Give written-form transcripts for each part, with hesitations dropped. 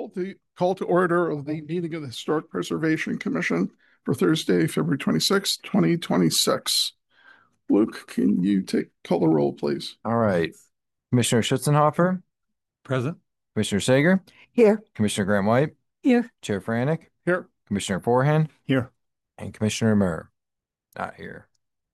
Call to order of the meeting of the Historic Preservation Commission for Thursday, February 26, 2026. Luke, can you call the roll, please? All right. Commissioner Schutzenhofer, Present. Commissioner Sager, Here. Commissioner Graham White, Here. Chair Franek, Here. Commissioner Forehand, Here. and Commissioner Murr, not here.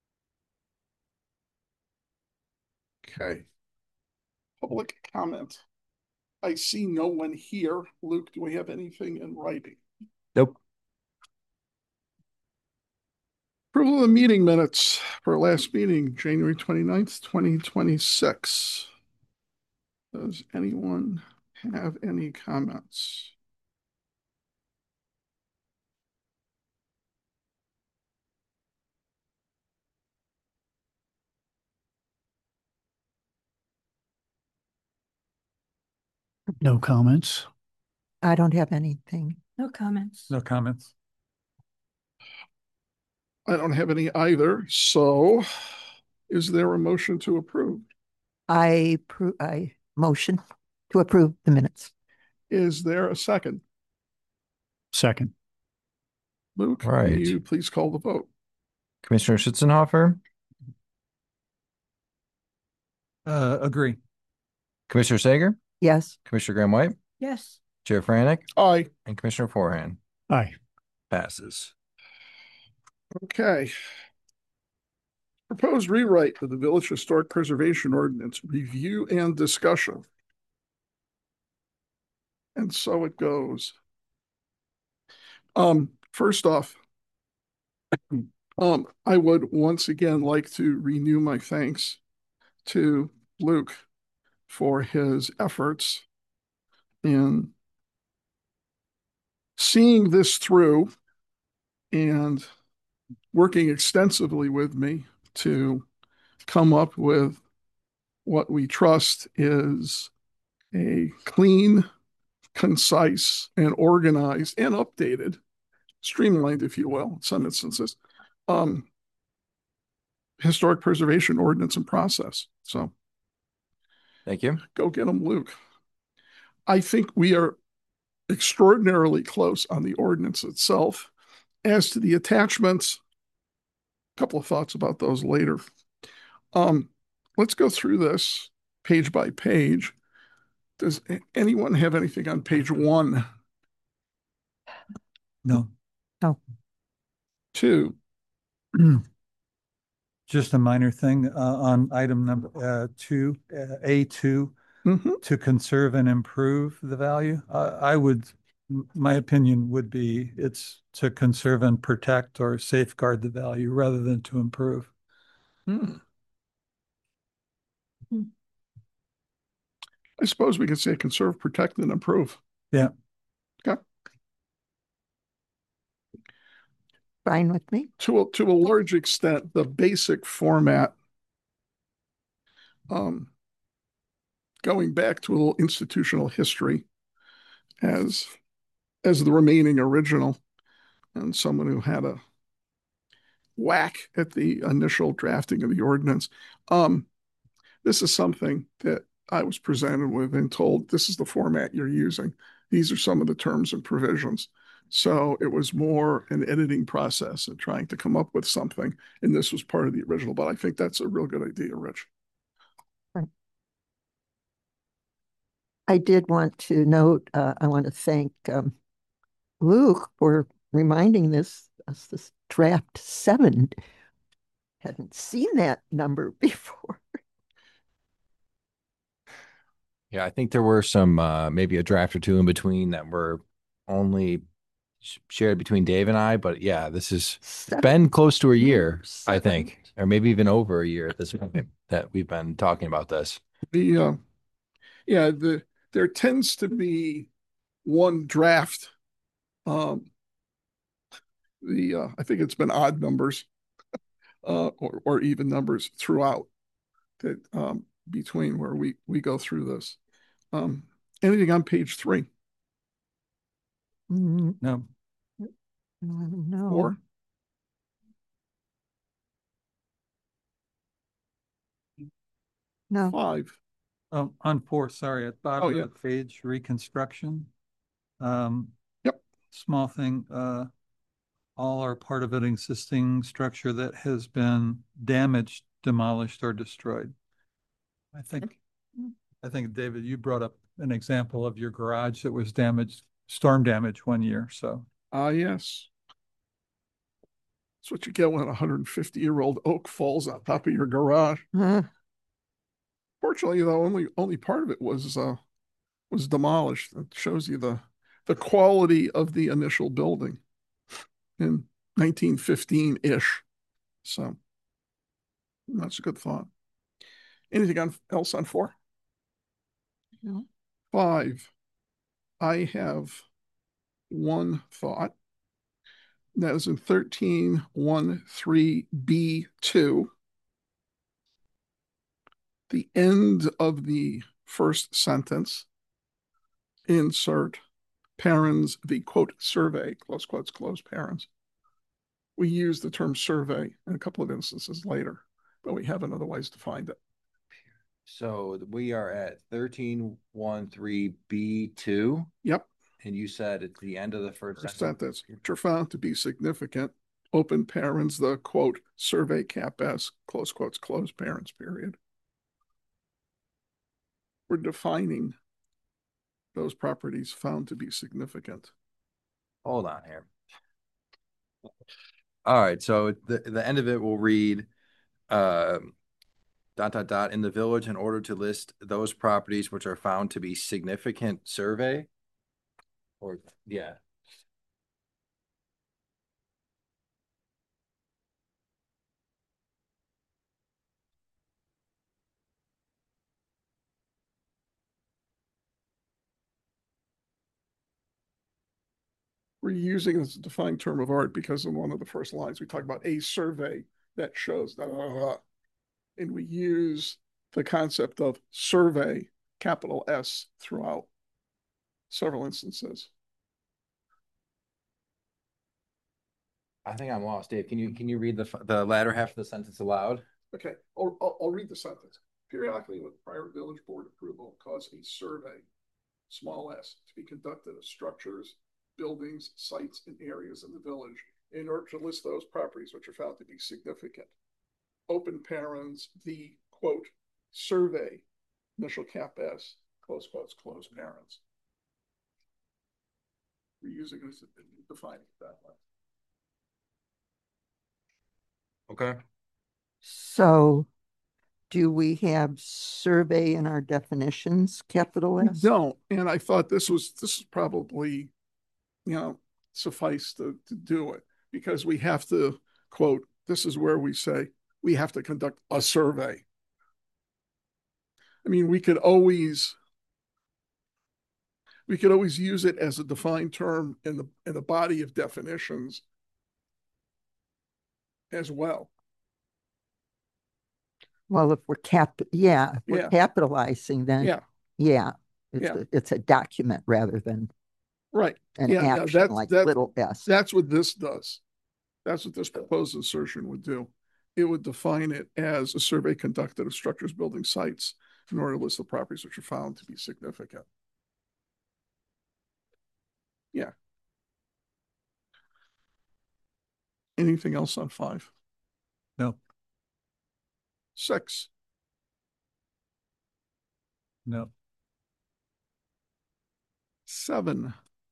Okay. Public comment. I see no one here. Luke, do we have anything in writing? Nope. Approval of the meeting minutes for last meeting, January 29th, 2026. Does anyone have any comments? No comments. I don't have anything. No comments. No comments. I don't have any either. So is there a motion to approve? I motion to approve the minutes. Is there a second? Second. Luke, Right. can you please call the vote? Commissioner Schutzenhofer, Agree. Commissioner Sager, Yes. Commissioner Graham White, Yes. Chair Franek, Aye. and Commissioner Forehand. Aye. Passes. Okay. Proposed rewrite of the Village Historic Preservation Ordinance, review and discussion. And so it goes. First off, I would once again like to renew my thanks to Luke for his efforts in seeing this through and working extensively with me to come up with what we trust is a clean, concise, and organized and updated, streamlined, if you will, in some instances, historic preservation ordinance and process. So Thank you. go get them, Luke. I think we are extraordinarily close on the ordinance itself. As to the attachments, a couple of thoughts about those later. Let's go through this page by page. Does anyone have anything on page 1? No. No. 2. Just a minor thing on item number 2, A2, to conserve and improve the value. My opinion would be it's to conserve and protect or safeguard the value rather than to improve. I suppose we could say conserve, protect, and improve. Yeah. Okay. Fine with me. To a large extent, the basic format, going back to a little institutional history as the remaining original and someone who had a whack at the initial drafting of the ordinance. This is something that I was presented with and told, this is the format you're using. These are some of the terms and provisions. So it was more an editing process and trying to come up with something. And this was part of the original, but I think that's a real good idea, Rich. Right. I did want to note, I want to thank Luke for reminding us this draft 7. Hadn't seen that number before. Yeah, I think there were some maybe a draft or two in between that were only shared between Dave and I, but yeah, this has been close to a year, I think, or maybe even over a year at this point that we've been talking about this. There tends to be one draft. I think it's been odd numbers or even numbers throughout that between where we go through this. Anything on page 3? No. No. 4? No. 5? On 4, sorry, at the bottom Oh, yeah. of the page, reconstruction. Yep. Small thing, all or part of an existing structure that has been damaged, demolished, or destroyed. I think, David, you brought up an example of your garage that was damaged, storm damage one year. So, Yes. That's what you get when a 150-year-old oak falls on top of your garage. Fortunately, though, only part of it was demolished. It shows you the quality of the initial building in 1915-ish. So that's a good thought. Anything else on 4? No. 5. I have one thought. That is in 1313B2. The end of the first sentence, insert parens, the quote survey, close quotes, close parens. We use the term survey in a couple of instances later, but we haven't otherwise defined it. So we are at 1313B2. Yep. And you said at the end of the first sentence, which are found to be significant, open parens, the quote, survey cap S, close quotes, close parens, period. We're defining those properties found to be significant. Hold on here. All right. So the end of it will read, in the village in order to list those properties which are found to be significant survey. Or, yeah. We're using it as a defined term of art because in one of the first lines, we talk about a survey that shows that, and we use the concept of survey, capital S, throughout several instances. I think I'm lost, Dave. Can you read the latter half of the sentence aloud? Okay, I'll read the sentence. Periodically, with prior village board approval, cause a survey, small s, to be conducted of structures, buildings, sites, and areas in the village in order to list those properties which are found to be significant. Open parens, the quote, survey, initial cap S, close quotes, close parens. We're using it as defining it that way. Okay. So do we have survey in our definitions, capital S? We don't. And I thought this is probably, suffice to do it because we have to quote, this is where we say we have to conduct a survey. I mean, we could always use it as a defined term in the body of definitions as well. Well, if we're capitalizing, then it's a document rather than right an action like little s. That's what this does. That's what this proposed insertion would do. It would define it as a survey conducted of structures, building sites in order to list the properties which are found to be significant. Yeah. Anything else on 5? No. 6? No. 7.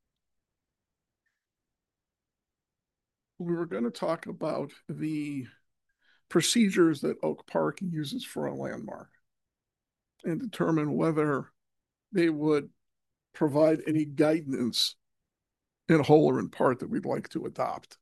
We were going to talk about the procedures that Oak Park uses for a landmark and determine whether they would provide any guidance in whole or in part that we'd like to adopt.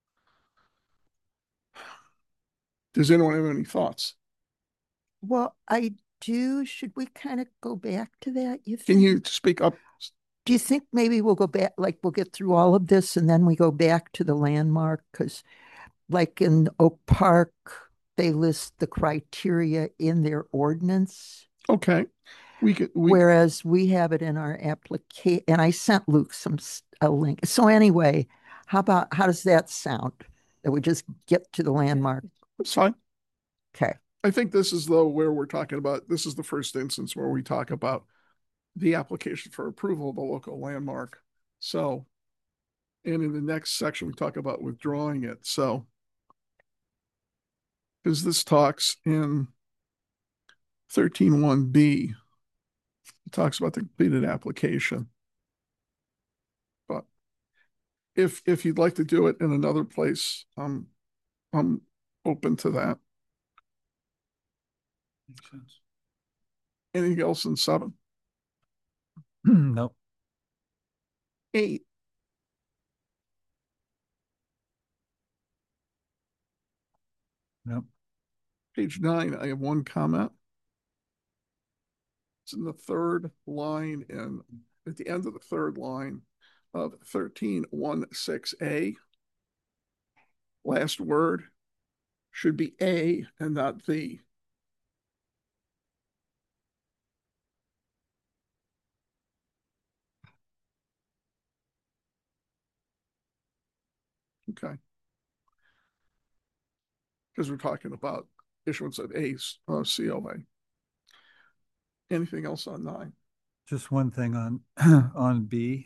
Does anyone have any thoughts? Well, I do. Should we kind of go back to that? You think? Can you speak up? Do you think maybe we'll go back, like we'll get through all of this and then we go back to the landmark? Because like in Oak Park, they list the criteria in their ordinance. Okay. Whereas we have it in our application, and I sent Luke a link. So anyway, how does that sound? That we just get to the landmark? That's fine. Okay. I think this is though where we're talking about, this is the first instance where we talk about the application for approval of a local landmark So, and in the next section, we talk about withdrawing it. So, because this talks in 13.1b, it talks about the completed application. But if you'd like to do it in another place, I'm open to that. Makes sense. Anything else in 7? Nope. 8. Nope. Page 9, I have one comment. It's in the third line and at the end of the third line of 13.16a. Last word should be a and not the. Okay. Because we're talking about issuance of a COA. Anything else on 9? Just one thing on on B.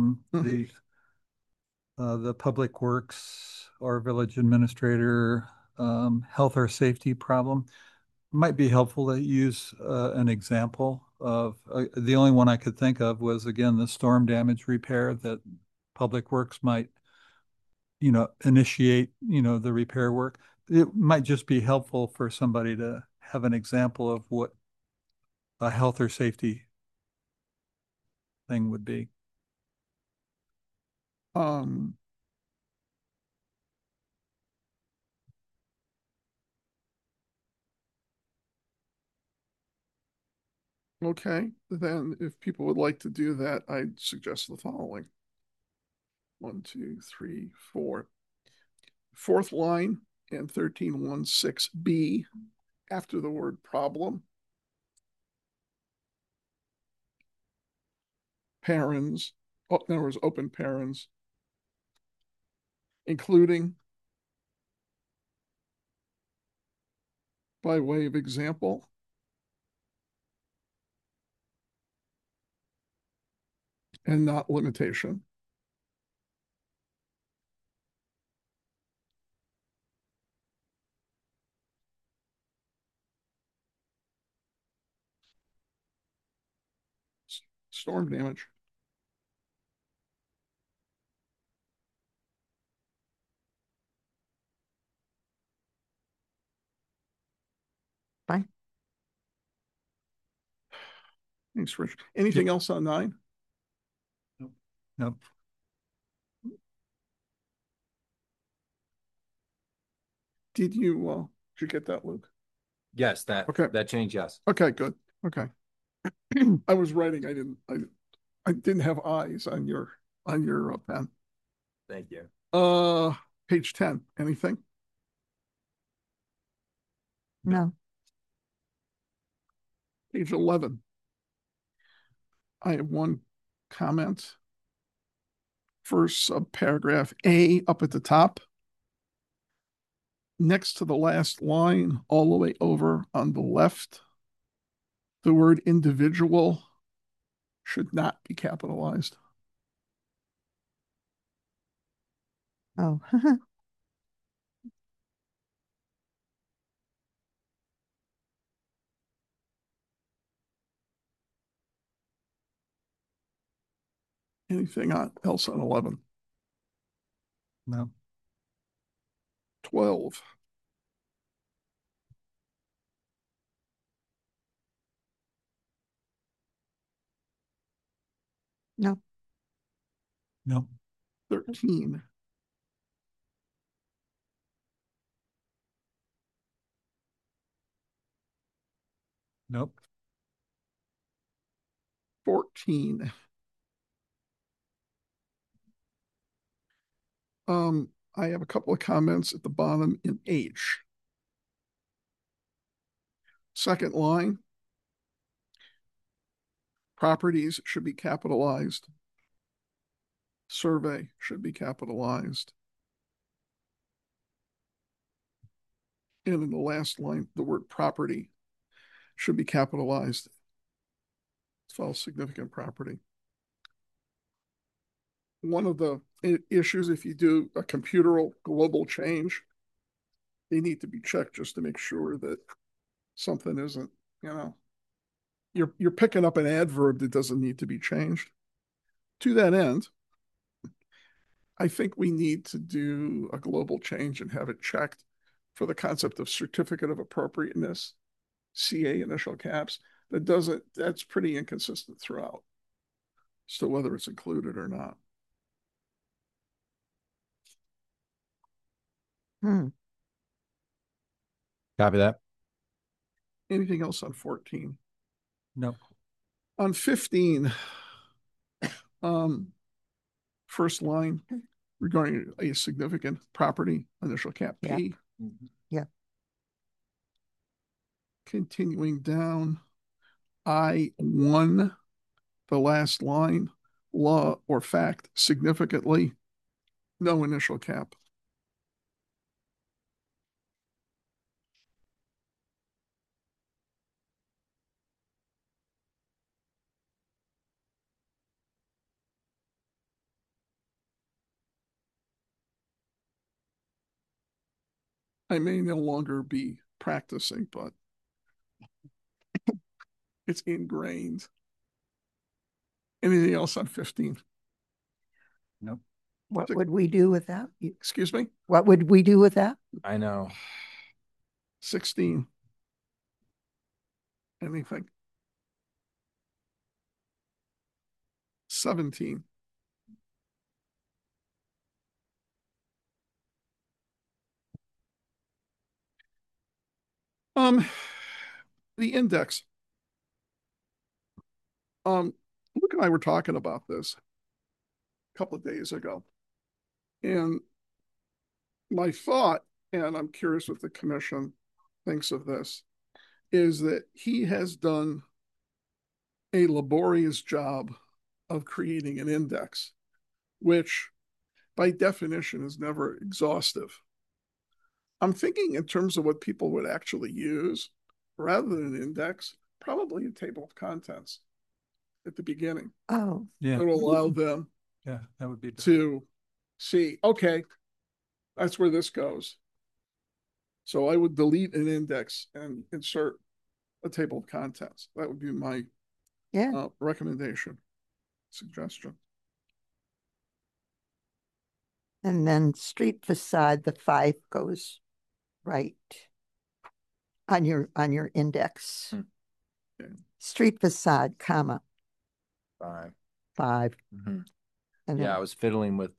The Public Works or Village Administrator health or safety problem might be helpful to use an example of the only one I could think of was again the storm damage repair that Public Works might initiate the repair work. It might just be helpful for somebody to have an example of what a health or safety thing would be. Um, okay, then if people would like to do that, I'd suggest the following. 1, 2, 3, 4. Fourth line and 13.16b after the word problem. Parents, in other words, open parents, including by way of example. And not limitation. Storm damage. Fine. Thanks, Rich. Anything else on 9? Nope. Nope. Did you get that, Luke? Yes, that change, yes. Okay, good. Okay. I was writing. I didn't have eyes on your pen. Thank you. Page 10. Anything? No. Page 11. I have one comment. First subparagraph A up at the top. Next to the last line, all the way over on the left, the word individual should not be capitalized. Oh. Anything else on 11? No. 12. No. No. 13. Nope. 14. I have a couple of comments at the bottom in H. Second line, properties should be capitalized. Survey should be capitalized. And in the last line, the word property should be capitalized. It's all significant property. one of the issues, if you do a computeral global change, they need to be checked just to make sure that something isn't, you're picking up an adverb that doesn't need to be changed. To that end, I think we need to do a global change and have it checked for the concept of certificate of appropriateness, CA initial caps. That's pretty inconsistent throughout as to whether it's included or not. Copy that. Anything else on 14? No. On 15, first line regarding a significant property, initial cap P. Yeah. Continuing down, I1, the last line, law or fact, significantly, no initial cap. I may no longer be practicing, but it's ingrained. Anything else on 15? Nope. What would we do with that? Excuse me? What would we do with that? I know. 16. Anything? 17. The index. Luke and I were talking about this a couple of days ago. And my thought, and I'm curious what the commission thinks of this, is that he has done a laborious job of creating an index, which by definition is never exhaustive. I'm thinking in terms of what people would actually use rather than an index, probably a table of contents at the beginning. Oh, Yeah. It'll allow them That would be to see, okay, that's where this goes. So I would delete an index and insert a table of contents. That would be my recommendation, suggestion. And then street facade, the 5 goes right on your index. Okay. Street facade, comma, 5. 5. Mm-hmm. And I was fiddling with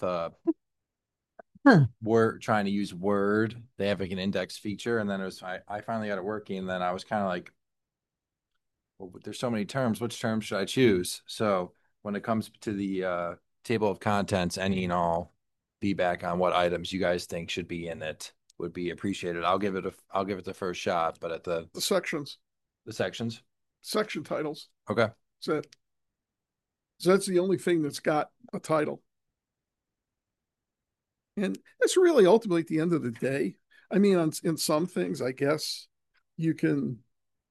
Word, trying to use Word. They have like an index feature, and then I finally got it working, and then I was kind of like, well, there's so many terms. Which terms should I choose? So when it comes to the table of contents, any and all feedback on what items you guys think should be in it would be appreciated. I'll give it the first shot, but at the sections, section titles. Okay. So that's the only thing that's got a title. And that's really ultimately at the end of the day. I mean, in some things, I guess you can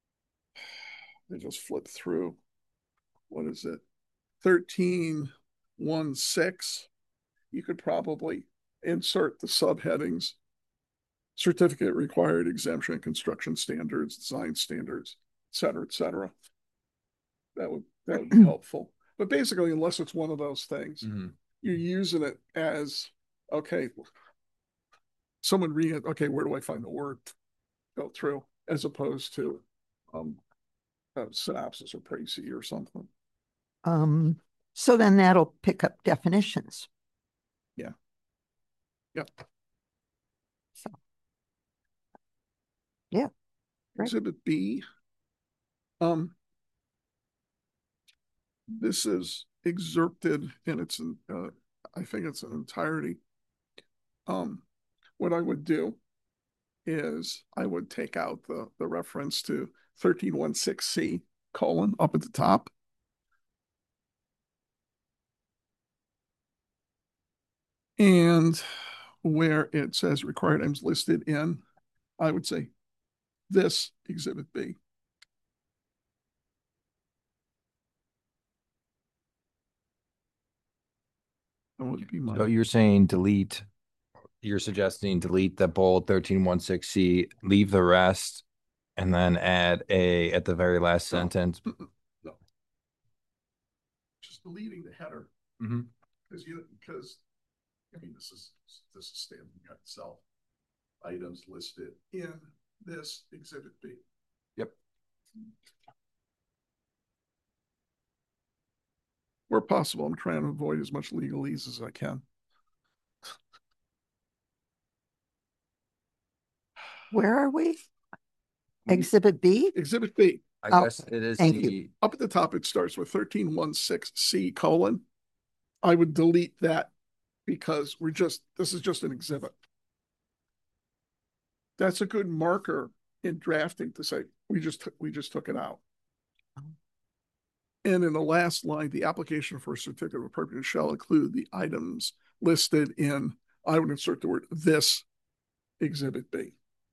just flip through. What is it? 13.1.6. You could probably insert the subheadings: certificate required, exemption, construction standards, design standards, et cetera, et cetera. That would be helpful. But basically, unless it's one of those things, you're using it as, okay, someone read it, okay, where do I find the word? Go through, as opposed to synopsis or précis or something. So then that'll pick up definitions. Yeah. Yep. So, yeah. Right. Exhibit B. This is excerpted in its, I think it's an entirety. What I would do is I would take out the reference to 13.1.6c : up at the top. And where it says required items listed in, I would say this exhibit B. That would be my. So you're suggesting delete the bold 1316C, leave the rest, and then add a at the very last sentence. No. Just deleting the header. Mm-hmm. Because I mean this is standing by itself. Items listed in this exhibit B. Yep. Where possible, I'm trying to avoid as much legalese as I can. Where are we? Exhibit B? Exhibit B. I guess it is thank you. Up at the top, it starts with 1316C colon. I would delete that because this is just an exhibit. That's a good marker in drafting to say, we just took it out. And in the last line, the application for a certificate of appropriateness shall include the items listed in, I would insert the word this exhibit B.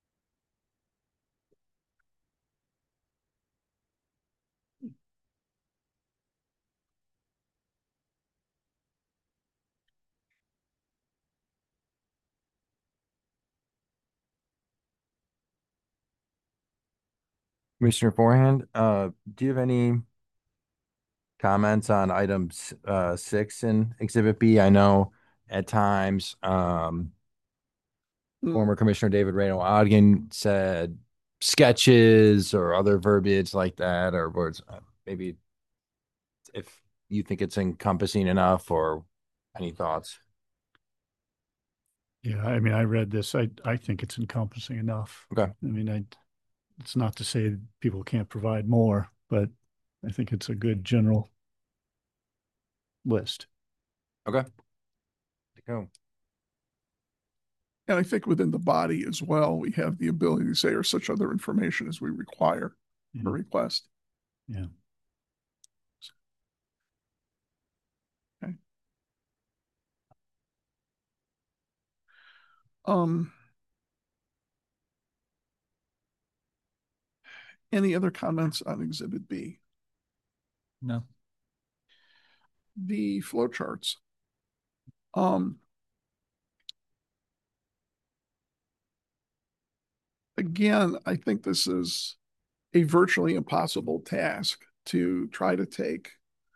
Commissioner Forehand, do you have any comments on items 6 in Exhibit B? I know at times former Commissioner David Reno Ogden said sketches or other verbiage like that, or words. Maybe if you think it's encompassing enough, or any thoughts? Yeah, I mean, I read this. I think it's encompassing enough. Okay. I mean, it's not to say people can't provide more, but I think it's a good general list. Okay. Go. And I think within the body as well, we have the ability to say, or such other information as we require or request. Yeah. Okay. Any other comments on Exhibit B? No. The flow charts. Again, I think this is a virtually impossible task to try to take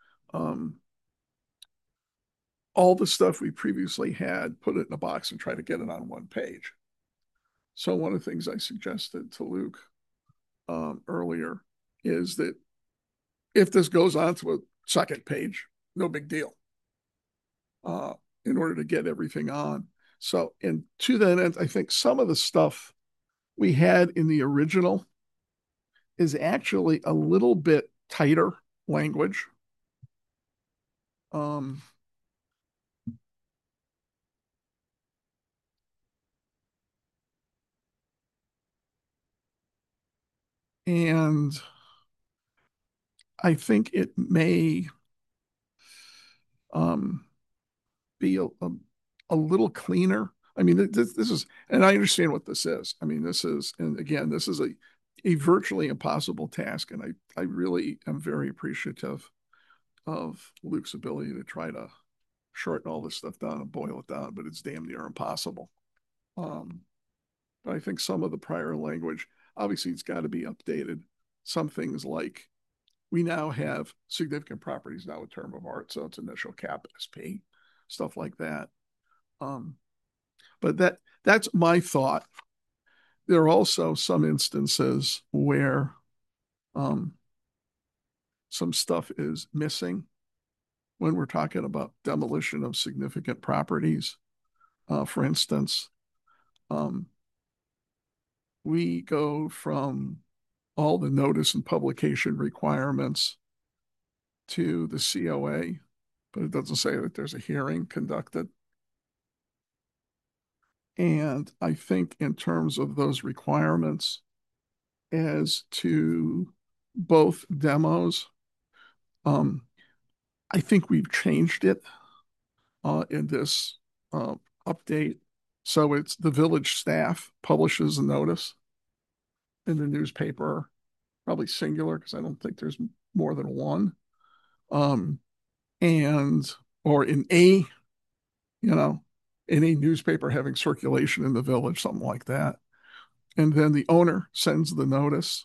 all the stuff we previously had, put it in a box, and try to get it on one page. So one of the things I suggested to Luke earlier is that if this goes on to a second page, no big deal, in order to get everything on. So, and to that end, I think some of the stuff we had in the original is actually a little bit tighter language. And I think it may be a little cleaner. I mean, this is, and I understand what this is. I mean, this is, and again, this is a virtually impossible task. And I really am very appreciative of Luke's ability to try to shorten all this stuff down and boil it down, but it's damn near impossible. But I think some of the prior language, obviously it's got to be updated. Some things like we now have significant properties now a term of art, so it's initial cap SP, stuff like that. But that's my thought. There are also some instances where some stuff is missing when we're talking about demolition of significant properties. For instance, we go from all the notice and publication requirements to the COA, but it doesn't say that there's a hearing conducted. And I think in terms of those requirements as to both demos, I think we've changed it in this update. So it's the village staff publishes a notice in the newspaper, probably singular because I don't think there's more than one. And or in a you know, any newspaper having circulation in the village, something like that. And then the owner sends the notice.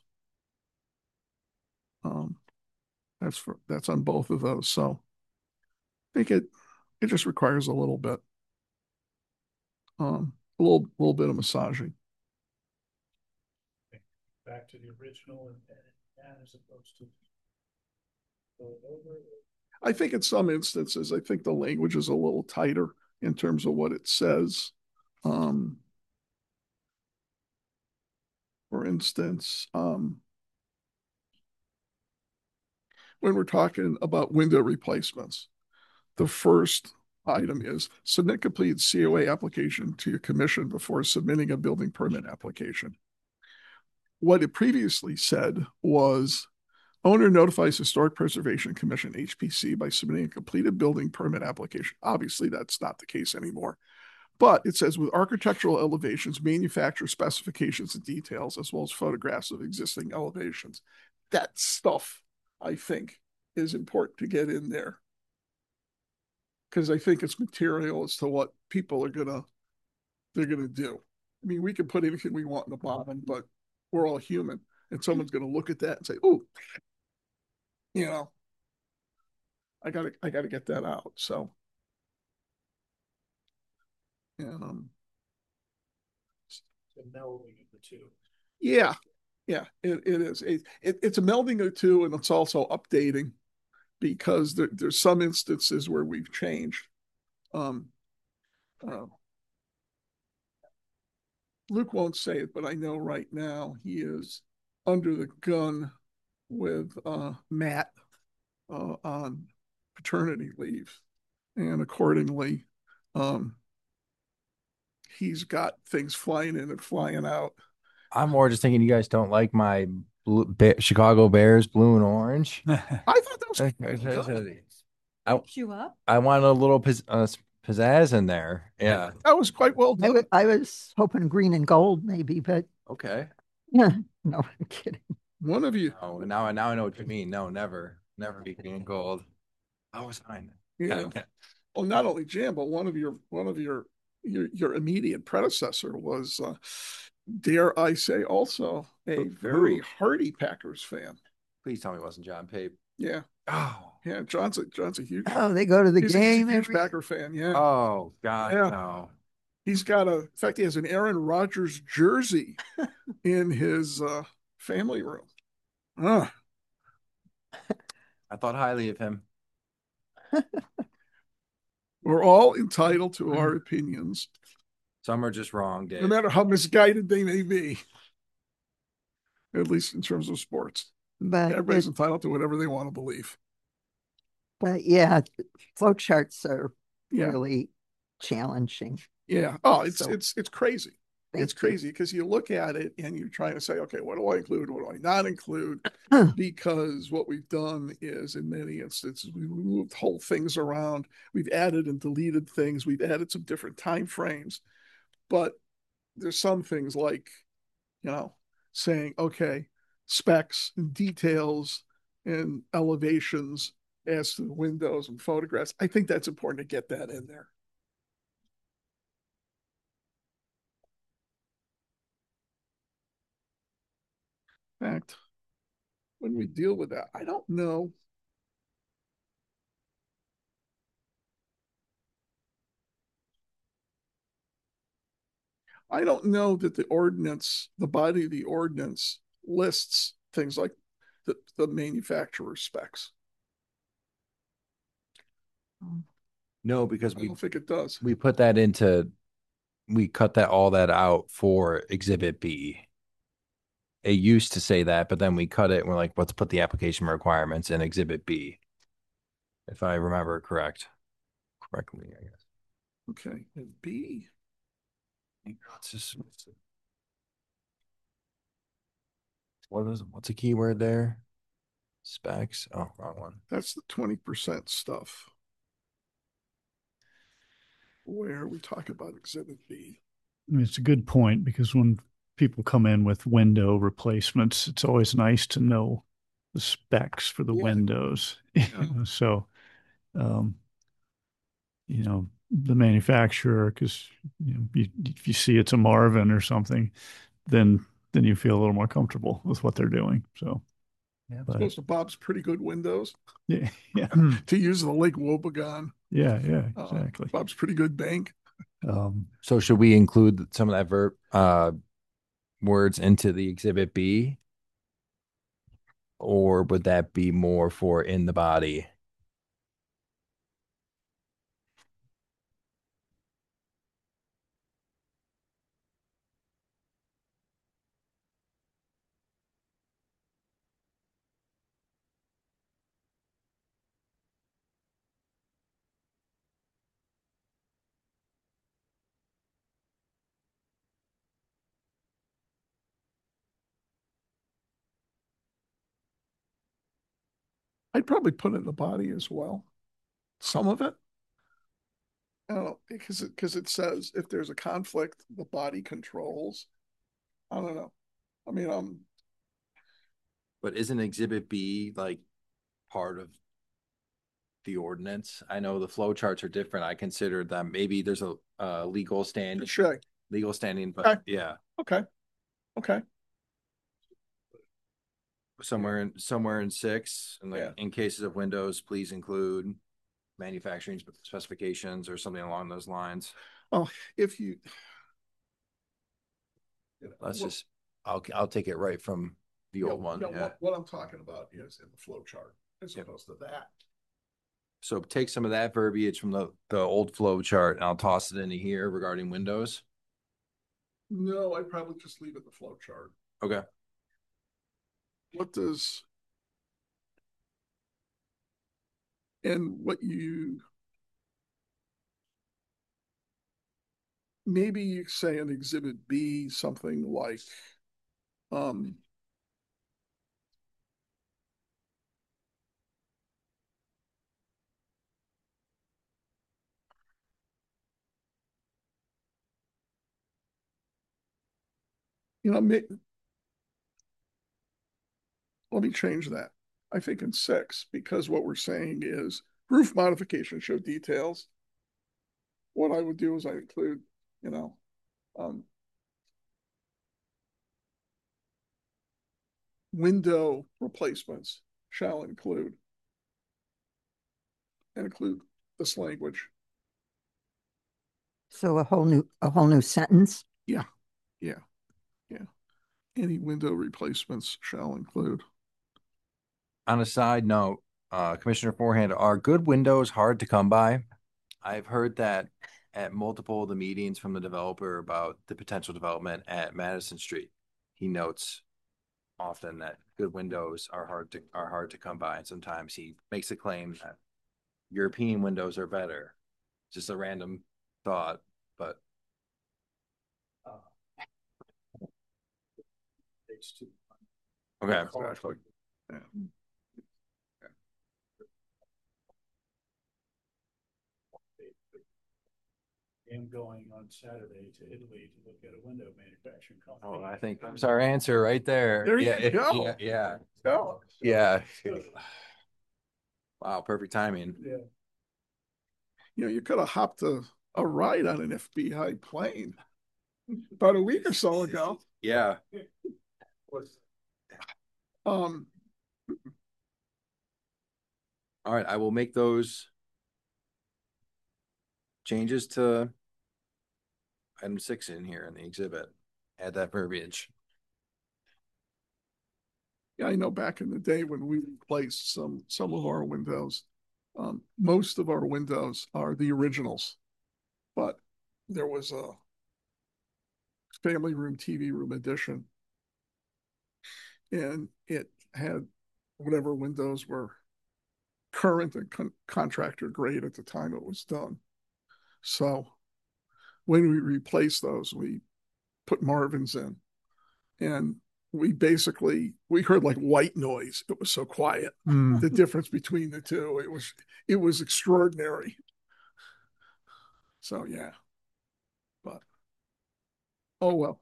Um, that's on both of those. So I think it just requires a little bit, a little bit of massaging. Back to the original and that as opposed to going over. I think in some instances, I think the language is a little tighter in terms of what it says. For instance, when we're talking about window replacements, the first item is submit complete COA application to your commission before submitting a building permit application. What it previously said was owner notifies Historic Preservation Commission, HPC, by submitting a completed building permit application. Obviously, that's not the case anymore. But it says with architectural elevations, manufacturer specifications and details, as well as photographs of existing elevations. That stuff, I think, is important to get in there. Because I think it's material as to what people they're gonna do. I mean, we can put anything we want in the bottom, but we're all human. And someone's gonna look at that and say, oh, I gotta get that out. So um, The melding of the two. yeah, it is. It's a melding of two, and it's also updating because there's some instances where we've changed. Um, uh, Luke won't say it, but I know right now he is under the gun with Matt on paternity leave, and accordingly, um, he's got things flying in and flying out. I'm more just thinking you guys don't like my Chicago Bears blue and orange. I thought that was I, You up? I want a little pizzazz in there. Yeah. that was quite well done. I was hoping green and gold maybe, but Okay. yeah, no, I'm kidding. One of you, Oh, now I know what you mean. No, never be green and gold. I was fine. yeah. Well, not only Jam, but one of your immediate predecessor was, dare I say, also a very hearty Packers fan. Please tell me it wasn't John Pape. Yeah, Oh. yeah. John's a huge. Oh, they go to the he's game a huge every. Packer fan. Yeah. Oh God, Yeah. no. He's got in fact, he has an Aaron Rodgers jersey in his family room. I thought highly of him. We're all entitled to our opinions, Some are just wrong, Dave. no matter how misguided they may be, at least in terms of sports. But Everybody's entitled to whatever they want to believe. yeah, flow charts are Yeah. really challenging. Yeah. Oh, it's So- it's crazy. It's Thank you. crazy because you look at it and you're trying to say, okay, what do I include? What do I not include? Because what we've done is, in many instances, we moved whole things around. We've added and deleted things. We've added some different time frames. But there's some things like, saying, okay, specs and details and elevations as to the windows and photographs. I think that's important to get that in there. In fact, when we deal with that, I don't know. I don't know that the body of the ordinance lists things like the manufacturer specs. No, because I don't think it does. we cut all that out for Exhibit B. It used to say that, but then we cut it and we're like, let's put the application requirements in Exhibit B. If I remember correctly, I guess. Okay. And B. It's just, what's a keyword there? Specs. Oh, wrong one. That's the 20% stuff where we talk about Exhibit B. I mean, it's a good point because when people come in with window replacements, it's always nice to know the specs for the Yeah. windows. Yeah. So, the manufacturer, because if you see it's a Marvin or something, then you feel a little more comfortable with what they're doing. So, Yeah. but Most of Bob's Pretty Good windows, yeah, yeah, to use the Lake Wobegon, yeah, exactly. Bob's Pretty Good Bank. So should we include some of that words into the exhibit B? Or would that be more for in the body? I'd probably put it in the body as well. Some of it. I don't know, because it says if there's a conflict, the body controls. I don't know. I mean, But isn't exhibit B like part of the ordinance? I know the flow charts are different. I considered that maybe there's a legal standing, Shay. but Okay. yeah, Okay. Okay. somewhere in 6, and like Yeah. in cases of windows, please include manufacturing specifications or something along those lines. Oh, if you, Let's just, I'll take it right from the old one. Yeah. what I'm talking about is in the flow chart as opposed to that. So take some of that verbiage from the old flow chart, and I'll toss it into here regarding windows. No, I'd probably just leave it the flow chart. Okay. What does, and what you, maybe you say in exhibit B something like, um, you know, let me change that. I think in 6, because what we're saying is roof modification show details. What I would do is I include, you know, um, window replacements shall include and include this language. So a whole new sentence. Yeah, yeah, yeah. Any window replacements shall include. On a side note, Commissioner Forehand, are good windows hard to come by? I've heard that at multiple of the meetings from the developer about the potential development at Madison Street. He notes often that good windows are hard to come by, and sometimes he makes a claim that European windows are better. Just a random thought, but okay. Exactly. Yeah. am going on Saturday to Italy to look at a window manufacturing company. Oh, I think that's our answer right there. There yeah, you go. Yeah. Oh, Yeah. Wow, perfect timing. Yeah. you know, you could have hopped a ride on an FBI plane about a week or so ago. Yeah. Um, All right, I will make those changes to item 6 in here in the exhibit. Add that verbiage. yeah, I know back in the day when we replaced some of our windows, most of our windows are the originals, but there was a family room, TV room edition, and it had whatever windows were current and contractor grade at the time it was done. So when we replaced those, we put Marvins in, and we heard like white noise. It was so quiet. The difference between the two, it was extraordinary. So yeah, but oh well.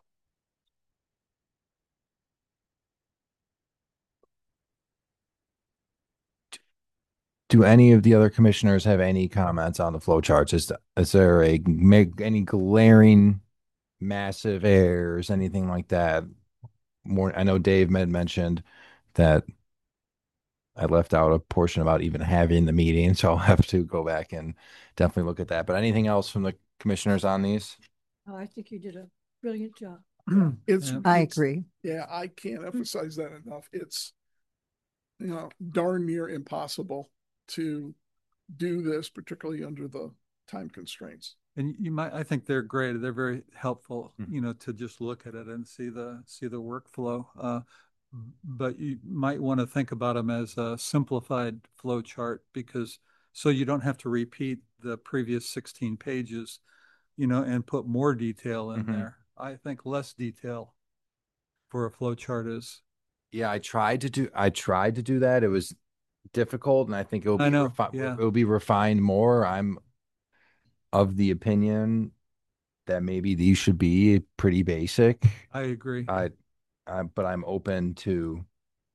do any of the other commissioners have any comments on the flow charts? Is there any glaring massive errors, anything like that? More, I know Dave had mentioned that I left out a portion about even having the meeting, so I'll have to go back and definitely look at that. But anything else from the commissioners on these? Oh, I think you did a brilliant job. I agree. Yeah, I can't emphasize that enough. It's, darn near impossible to do this, particularly under the time constraints. And I think they're great. They're very helpful, Mhm. to just look at it and see the workflow. But you might want to think about them as a simplified flow chart, because so you don't have to repeat the previous 16 pages, and put more detail in there. I think less detail for a flow chart is. Yeah, I tried to do that. It was difficult, and I think I know, it'll be refined more. I'm of the opinion that maybe these should be pretty basic. I agree. But I'm open to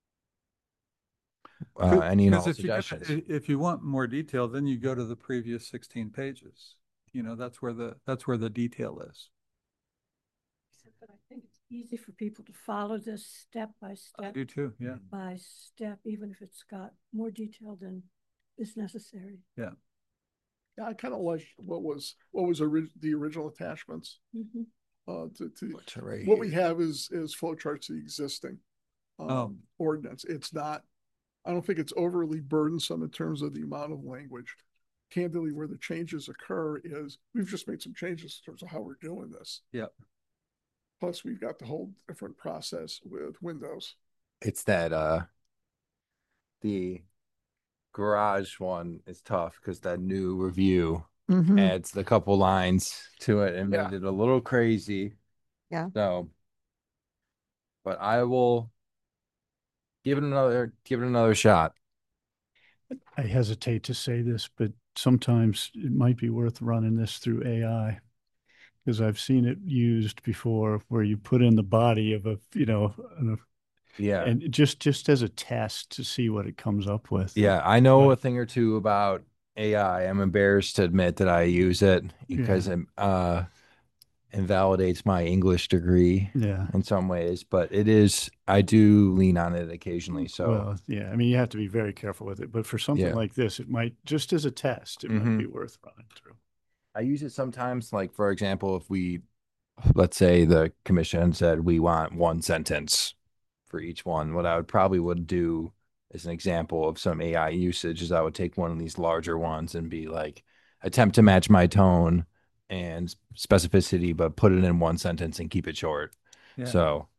any and all suggestions. If you want more detail, then you go to the previous 16 pages. That's where the detail is. But I think it's easy for people to follow this step by I step do too, yeah. by step, even if it's got more detail than is necessary. Yeah. Yeah, I kind of like what was the original attachments. Mhm. What we have is flowcharts of the existing Oh. ordinance. It's not. I don't think it's overly burdensome in terms of the amount of language. Candidly, where the changes occur is we've just made some changes in terms of how we're doing this. Yep. Plus, we've got the whole different process with Windows. It's that the garage one is tough because that new review adds the couple lines to it and made it a little crazy. Yeah. So, but I will give it another shot. I hesitate to say this, but sometimes it might be worth running this through AI, because I've seen it used before where you put in the body of Yeah. and just as a test to see what it comes up with. Yeah, I know a thing or two about AI. I'm embarrassed to admit that I use it because it invalidates my English degree in some ways, but I do lean on it occasionally. So, well, yeah, I mean, you have to be very careful with it, but for something like this, it might, just as a test, it might be worth running through. I use it sometimes, like, for example, if let's say the commission said we want one sentence for each one, what I would do as an example of some AI usage is I would take one of these larger ones and be like, attempt to match my tone and specificity, but put it in one sentence and keep it short. Yeah. So,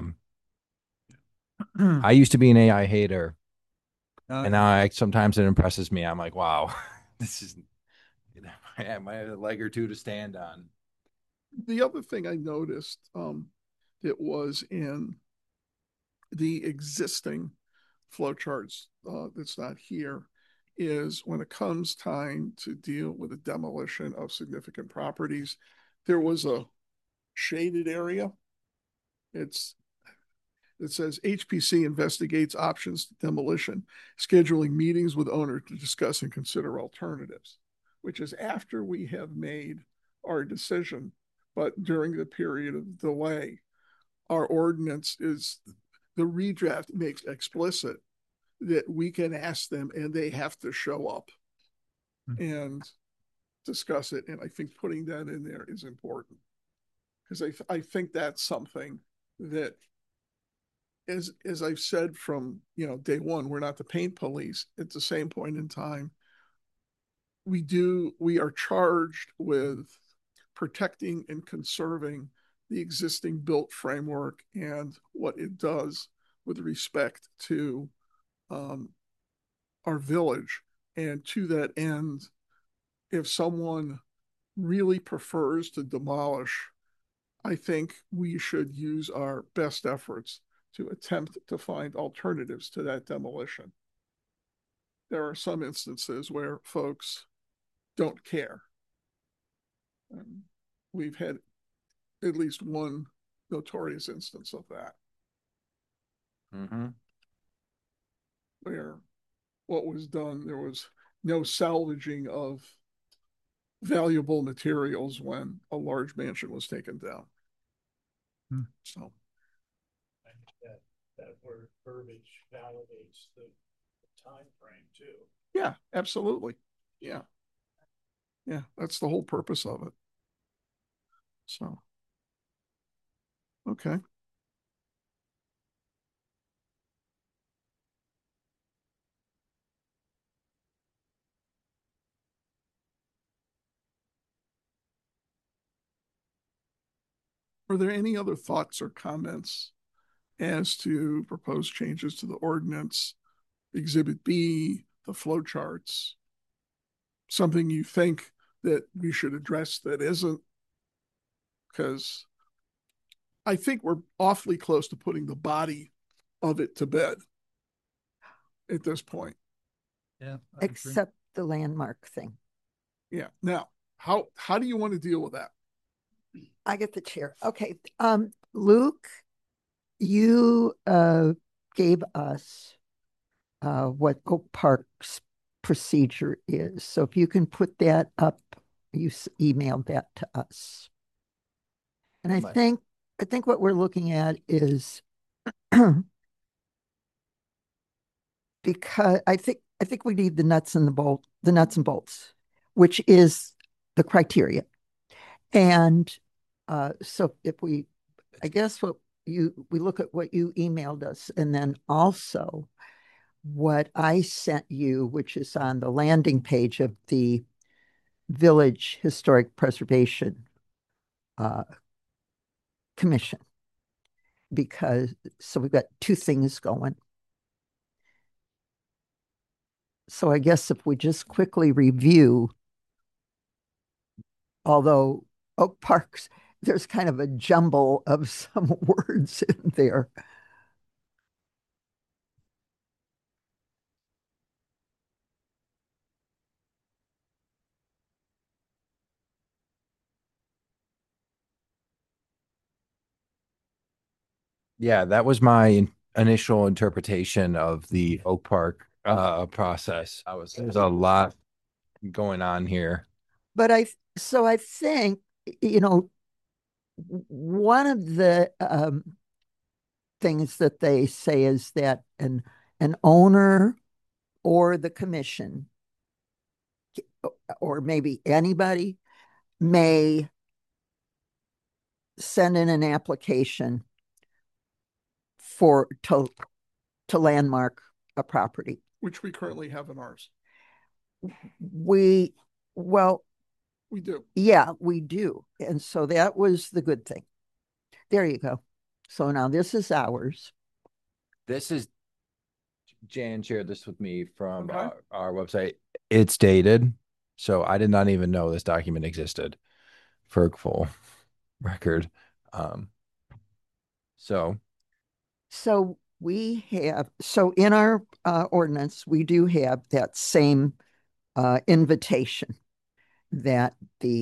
I used to be an AI hater, and now sometimes it impresses me. I'm like, wow, this is, I have a leg or two to stand on. The other thing I noticed, it was in the existing flowcharts that's not here, is when it comes time to deal with the demolition of significant properties, there was a shaded area. It says HPC investigates options to demolition, scheduling meetings with owner to discuss and consider alternatives, which is after we have made our decision, but during the period of delay. Our ordinance is, the redraft makes explicit that we can ask them and they have to show up and discuss it. And I think putting that in there is important, because I think that's something that, as I've said from day one, we're not the paint police. At the same point in time, we are charged with protecting and conserving the existing built framework and what it does with respect to our village. And to that end, if someone really prefers to demolish, I think we should use our best efforts to attempt to find alternatives to that demolition. There are some instances where folks don't care. We've had at least one notorious instance of that. Where what was done. There was no salvaging of valuable materials when a large mansion was taken down. Hmm. So that word verbiage validates the time frame too. yeah, absolutely. Yeah. Yeah, that's the whole purpose of it. So, okay. Are there any other thoughts or comments as to proposed changes to the ordinance, Exhibit B, the flow charts? Something you think that we should address that isn't? Because I think we're awfully close to putting the body of it to bed at this point. Yeah. Except the landmark thing. Yeah. Now, how do you want to deal with that? I get the chair. Okay. Luke, you gave us what Oak Park's procedure is. So if you can put that up, you emailed that to us. And I think what we're looking at is because I think we need the nuts and bolts, which is the criteria. And so if we, I guess we look at what you emailed us, and then also what I sent you, which is on the landing page of the Village Historic Preservation uh, Commission. Because so we've got two things going. So I guess if we just quickly review, although Oak Parks, there's kind of a jumble of some words in there. Yeah, that was my initial interpretation of the Oak Park process. There's a lot going on here. But I think, you know, one of the things that they say is that an owner or the commission or maybe anybody may send in an application for to landmark a property. Which we currently have in ours. We well, we do. Yeah, we do. And so that was the good thing. There you go. So now this is ours. This is Jan shared this with me from Okay. our website. It's dated, so I did not even know this document existed for full record. So we have, so in our ordinance, we do have that same invitation that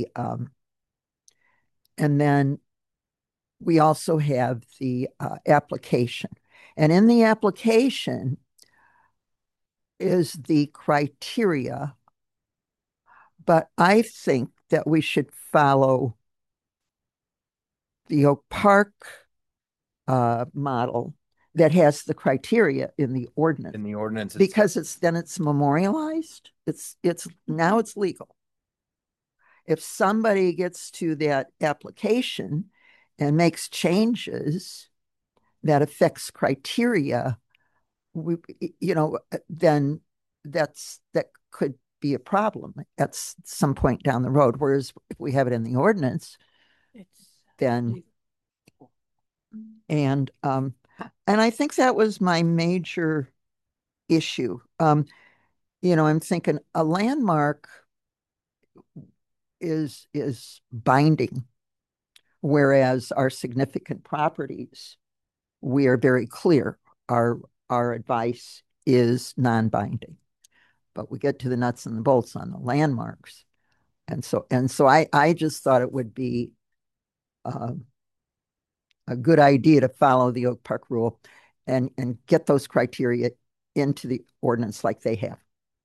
and then we also have the application. And in the application is the criteria, but I think that we should follow the Oak Park model that has the criteria in the ordinance. In the ordinance, because it's memorialized. It's now it's legal. If somebody gets to that application and makes changes that affects criteria, then that could be a problem at some point down the road. Whereas if we have it in the ordinance, then and I think that was my major issue. I'm thinking a landmark is binding, whereas our significant properties, we are very clear. Our advice is non-binding, but we get to the nuts and the bolts on the landmarks, and so I just thought it would be a good idea to follow the Oak Park rule and get those criteria into the ordinance like they have.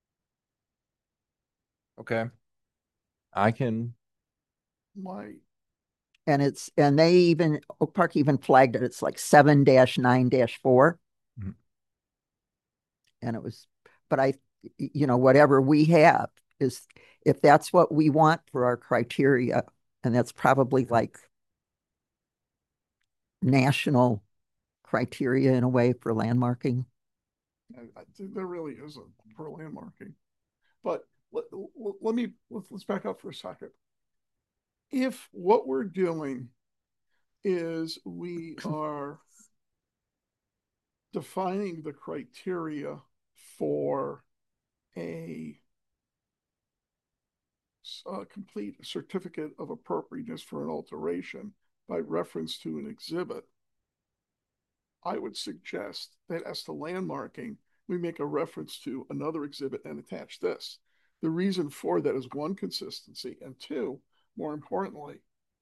Okay. I can. My And they even, Oak Park even flagged it. It's like 7-9-4. Mhm. And it was, but whatever we have is, if that's what we want for our criteria, and that's probably like national criteria in a way for landmarking. there really isn't for landmarking, but let's back up for a second. If what we're doing is we are defining the criteria for a complete certificate of appropriateness for an alteration by reference to an exhibit, I would suggest that as to landmarking, we make a reference to another exhibit and attach this. The reason for that is one, consistency, and two, more importantly,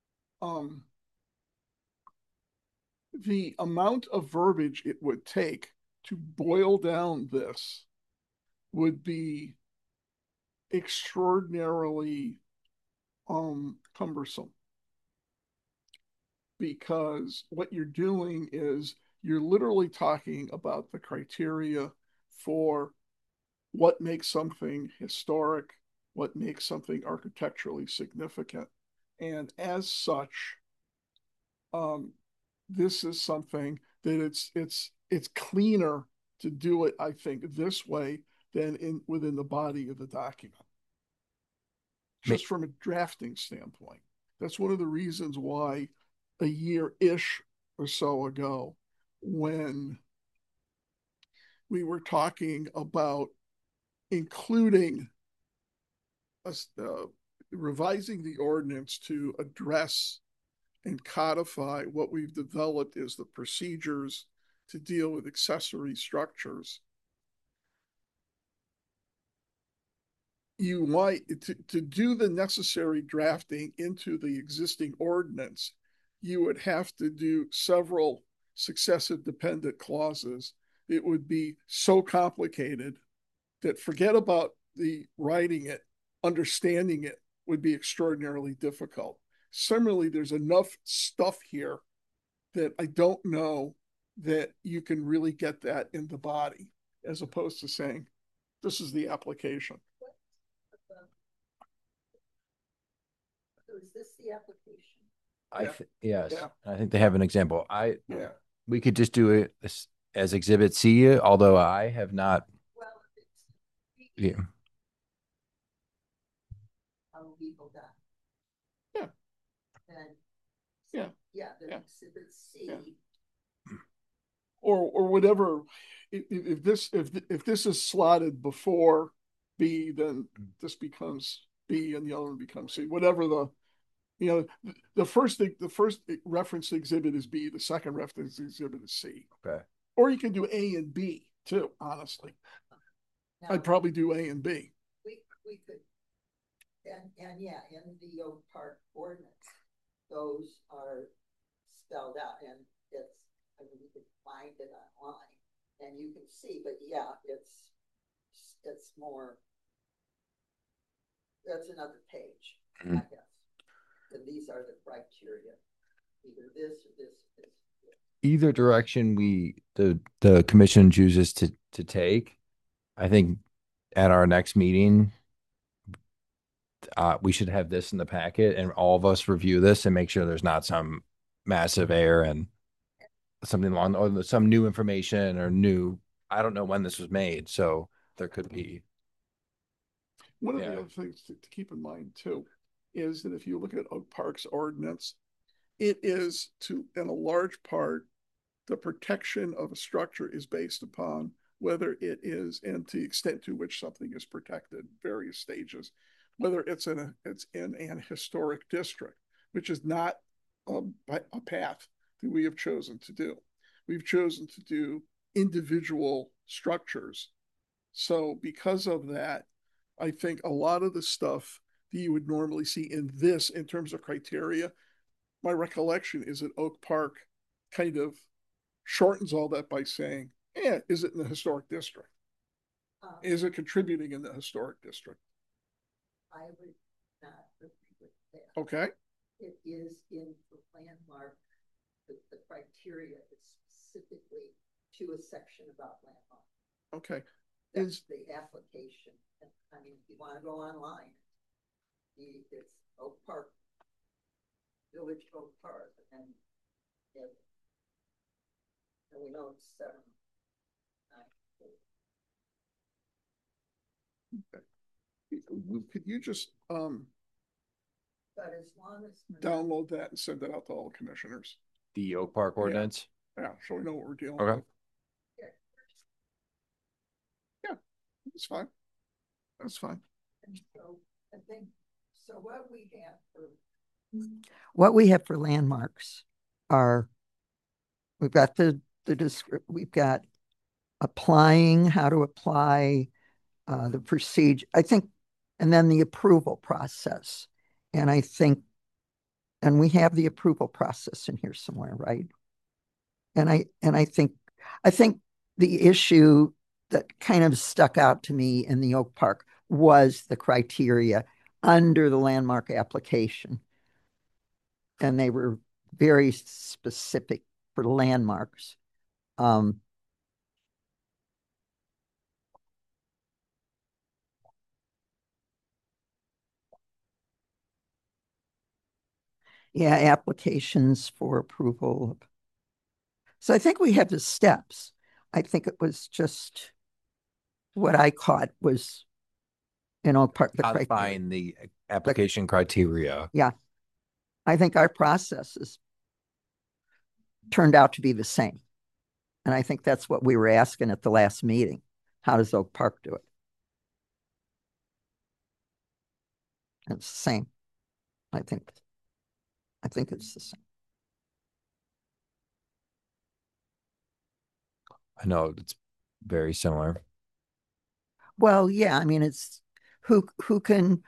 the amount of verbiage it would take to boil down this would be extraordinarily cumbersome, because what you're doing is you're literally talking about the criteria for what makes something historic, what makes something architecturally significant. And as such, this is something that it's cleaner to do it, I think, this way than within the body of the document. Just from a drafting standpoint. That's one of the reasons why a year-ish or so ago, when we were talking about including us revising the ordinance to address and codify what we've developed as the procedures to deal with accessory structures, you might, to do the necessary drafting into the existing ordinance, you would have to do several successive dependent clauses. It would be so complicated that, forget about the writing it, understanding it would be extraordinarily difficult. Similarly, there's enough stuff here that I don't know that you can really get that in the body, as opposed to saying, this is the application. So is this the application? Yes. Yeah. I think they have an example. Yeah. We could just do it as Exhibit C, although I have not. Well, if it's Yeah. a legal document. Yeah. And Yeah. yeah, the Yeah. Exhibit C. Yeah. Or whatever. If this is slotted before B, then this becomes B and the other one becomes C. Whatever the first reference exhibit is B, the second reference exhibit is C. Okay. Or you can do A and B too, honestly. Now, I'd probably do A and B. we could, and yeah, in the Oak Park ordinance, those are spelled out, and you can find it online and you can see, but yeah, it's more, that's another page, I guess. And these are the criteria, either this or this or this. Either direction the commission chooses to take, I think at our next meeting, we should have this in the packet and all of us review this and make sure there's not some massive error and something along, or some new information or new, I don't know when this was made. So there could be. One of the other things to keep in mind too, is that if you look at Oak Park's ordinance, it is in a large part, the protection of a structure is based upon whether it is, and to the extent to which something is protected, various stages, whether it's in an historic district, which is not a path that we have chosen to do. We've chosen to do individual structures. So because of that, I think a lot of the stuff that you would normally see in terms of criteria, my recollection is that Oak Park kind of shortens all that by saying, is it in the historic district? Is it contributing in the historic district? I would not agree with that. Okay. It is in the landmark, the criteria is specifically to a section about landmark. Okay. That's the application. I mean, if you want to go online, it's Oak Park, Village Oak Park, and we know it's 7. Okay. Could you just But as long as download that and send that out to all the commissioners? The Oak Park ordinance? Yeah, so we know what we're dealing Okay. with. Yeah, that's fine. That's fine. And so I think so. What we have for landmarks are we've got we've got applying, how to apply, the procedure, I think, and then the approval process. And I think, and we have the approval process in here somewhere, right? And I think the issue that kind of stuck out to me in the Oak Park was the criteria under the landmark application. And they were very specific for landmarks. Yeah, applications for approval. So I think we have the steps. I think it was just what I caught was, part of the criteria. Find the application criteria. Yeah. I think our processes turned out to be the same. And I think that's what we were asking at the last meeting. How does Oak Park do it? It's the same. I think it's the same. I know it's very similar. Well, yeah, I mean, it's who can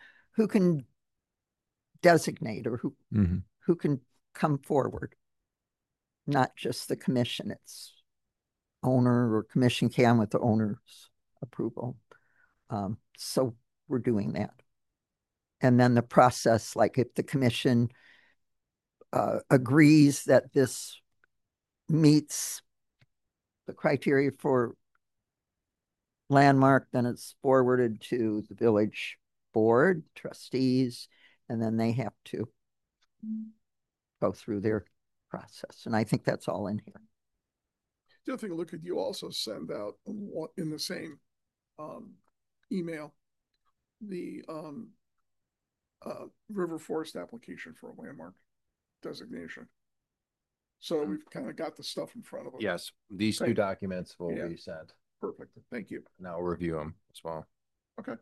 designate or who can come forward, not just the commission. It's owner or commission can with the owner's approval. So we're doing that. And then the process, like if the commission agrees that this meets the criteria for landmark, then it's forwarded to the village board, trustees, and then they have to go through their process. And I think that's all in here. The other thing, look, you also send out in the same email the river forest application for a landmark designation. So we've kind of got the stuff in front of us. Yes, these two documents will be sent. Perfect. Thank you. Now we'll review them as well. Okay.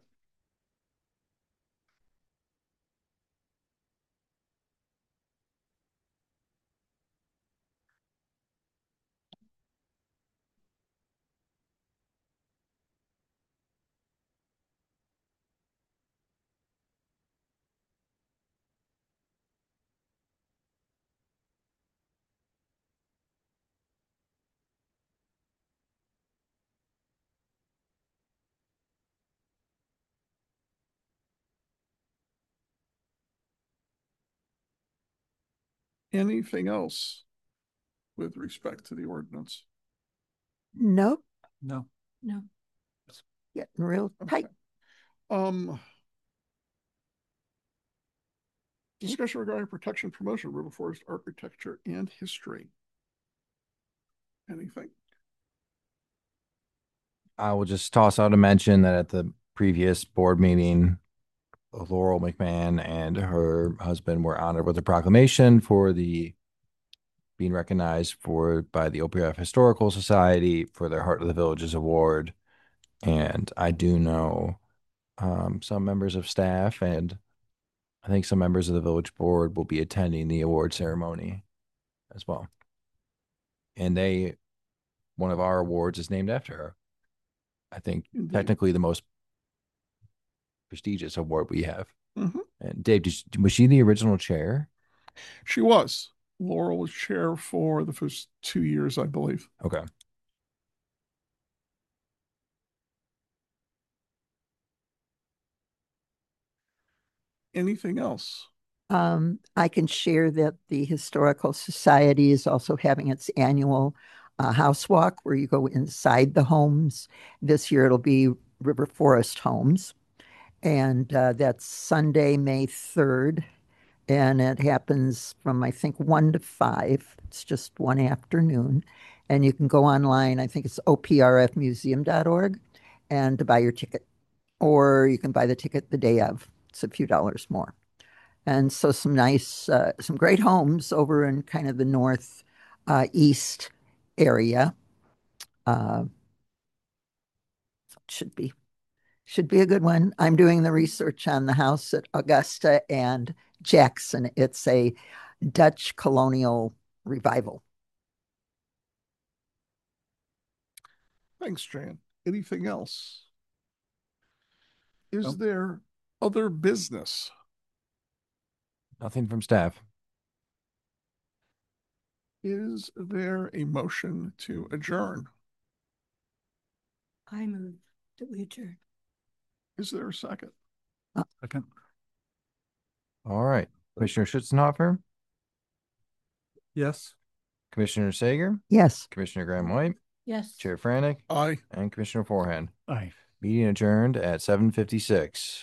Anything else with respect to the ordinance? Nope. No. No. Getting real tight. Discussion regarding protection, promotion of river forest architecture and history. Anything? I will just toss out a mention that at the previous board meeting, Laurel McMahon and her husband were honored with a proclamation for being recognized by the OPF Historical Society for their Heart of the Villages Award. And I do know some members of staff and I think some members of the village board will be attending the award ceremony as well. And one of our awards is named after her. I think technically the most prestigious award we have. And Dave, was she the original chair? She was. Laurel was chair for the first 2 years, I believe. Okay. Anything else? I can share that the Historical Society is also having its annual house walk where you go inside the homes. This year it'll be River Forest Homes, and that's Sunday, May 3rd. And it happens from, I think, 1 to 5. It's just one afternoon. And you can go online, I think it's oprfmuseum.org, and to buy your ticket. Or you can buy the ticket the day of. It's a few dollars more. And so some great homes over in kind of the north east area. Uh, should be a good one. I'm doing the research on the house at Augusta and Jackson. It's a Dutch colonial revival. Thanks, Jan. Anything else? Is Nope. there other business? Nothing from staff. Is there a motion to adjourn? I move that we adjourn. Is there a second? Second. All right. Commissioner Schutzenhofer, Yes. Commissioner Sager, Yes. Commissioner Graham White, Yes. Chair Frantic, Aye. and Commissioner Forehand. Aye. Meeting adjourned at 7:56.